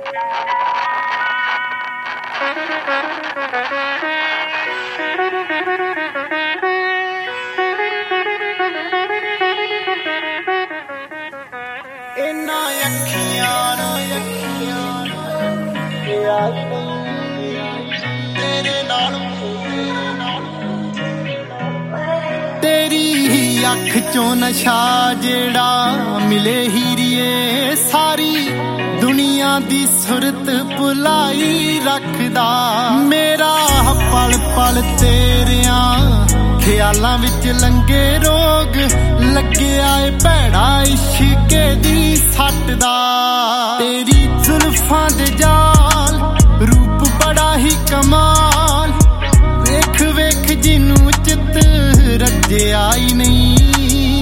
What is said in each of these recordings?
तेरी अख चों नशा जेड़ा मिले हीरिए सारी दुनिया दी सुरत भुलाई रखदा मेरा पल पल तेरिया ख्यालां विच लंघे रोग लगे आए भैड़ा इश्के दी सट दा तेरी जुल्फां दे जाल रूप बड़ा ही कमाल वेख वेख जिनू चित रज्जिया ही नहीं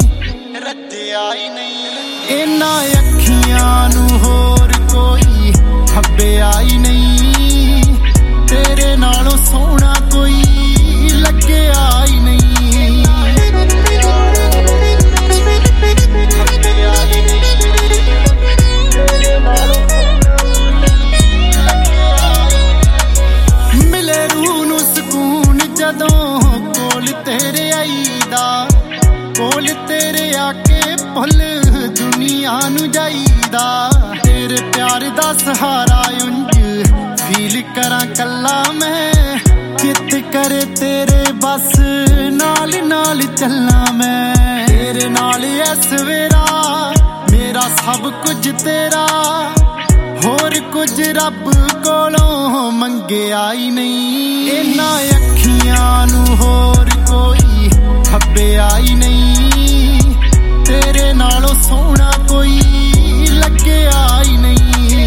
इन्ना अखियां नू होर कोई हब्बिया ही नहीं तेरे नालों सोहना कोई लग्गिया ही नहीं मिले रूह नू सुकून जदों कोल तेरे आईदा कोल तेरे आके भुल दुनिया नू जाईदा तेरे प्यार दा सहारा उंज फील करा कल्ला मैं चित करे तेरे बस नाल नाल चलना मैं तेरे नाल ऐ सवेरा मेरा सब कुछ तेरा होर कुछ रब कोलों मंगिया ही नहीं इन्ना अखियां नू होर कोई हब्बिया ही नहीं तेरे नालों सोहना कोई लग्गिया ही नहीं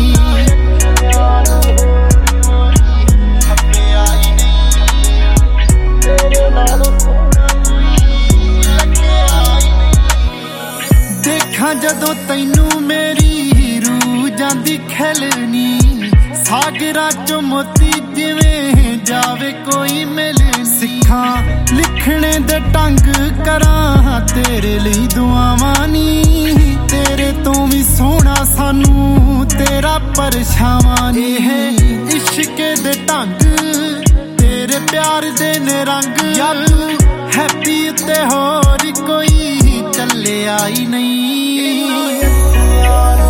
देखा जदों तैनू मेरी रूह जांदी खिलनी सागरां चों मोती जिवें जावे कोई मिलनी सिखा लिखने दे ढंग करां तेरे लई दुआवां नी तेरे तो भी सोहना सानू तेरा परछावां नी है इश्के दे ढंग तेरे प्यार दे निरंग यार हैप्पी उत्ते होर कोई चलिया ही नहीं